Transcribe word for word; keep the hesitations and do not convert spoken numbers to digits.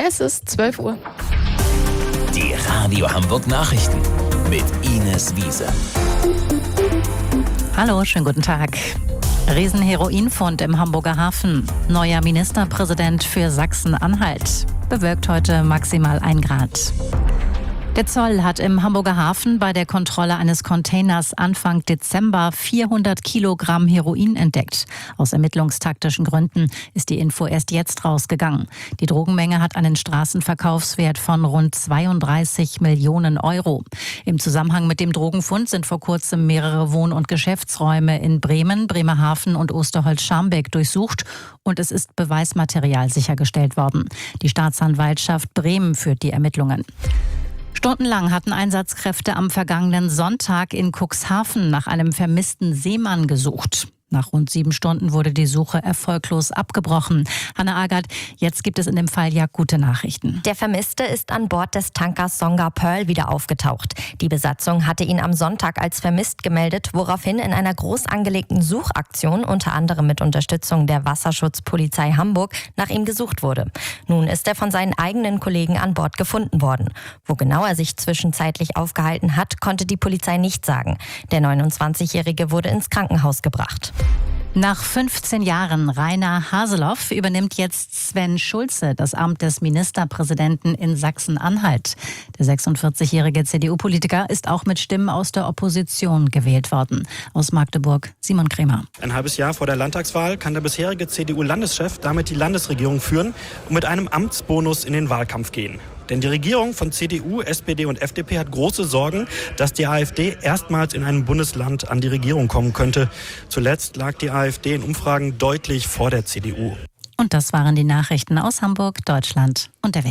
Es ist zwölf Uhr. Die Radio Hamburg Nachrichten mit Ines Wiese. Hallo, schönen guten Tag. Riesenheroinfund im Hamburger Hafen. Neuer Ministerpräsident für Sachsen-Anhalt. Bewölkt heute maximal ein Grad. Der Zoll hat im Hamburger Hafen bei der Kontrolle eines Containers Anfang Dezember vierhundert Kilogramm Heroin entdeckt. Aus ermittlungstaktischen Gründen ist die Info erst jetzt rausgegangen. Die Drogenmenge hat einen Straßenverkaufswert von rund zweiunddreißig Millionen Euro. Im Zusammenhang mit dem Drogenfund sind vor kurzem mehrere Wohn- und Geschäftsräume in Bremen, Bremerhaven und Osterholz-Scharmbeck durchsucht und es ist Beweismaterial sichergestellt worden. Die Staatsanwaltschaft Bremen führt die Ermittlungen. Stundenlang hatten Einsatzkräfte am vergangenen Sonntag in Cuxhaven nach einem vermissten Seemann gesucht. Nach rund sieben Stunden wurde die Suche erfolglos abgebrochen. Hanna Agert, jetzt gibt es in dem Fall ja gute Nachrichten. Der Vermisste ist an Bord des Tankers Songa Pearl wieder aufgetaucht. Die Besatzung hatte ihn am Sonntag als vermisst gemeldet, woraufhin in einer groß angelegten Suchaktion, unter anderem mit Unterstützung der Wasserschutzpolizei Hamburg, nach ihm gesucht wurde. Nun ist er von seinen eigenen Kollegen an Bord gefunden worden. Wo genau er sich zwischenzeitlich aufgehalten hat, konnte die Polizei nicht sagen. Der neunundzwanzigjährige wurde ins Krankenhaus gebracht. Nach fünfzehn Jahren Rainer Haseloff übernimmt jetzt Sven Schulze das Amt des Ministerpräsidenten in Sachsen-Anhalt. Der sechsundvierzigjährige C D U-Politiker ist auch mit Stimmen aus der Opposition gewählt worden. Aus Magdeburg, Simon Kremer. Ein halbes Jahr vor der Landtagswahl kann der bisherige C D U-Landeschef damit die Landesregierung führen und mit einem Amtsbonus in den Wahlkampf gehen. Denn die Regierung von C D U, S P D und F D P hat große Sorgen, dass die AfD erstmals in einem Bundesland an die Regierung kommen könnte. Zuletzt lag die AfD in Umfragen deutlich vor der C D U. Und das waren die Nachrichten aus Hamburg, Deutschland und der Welt.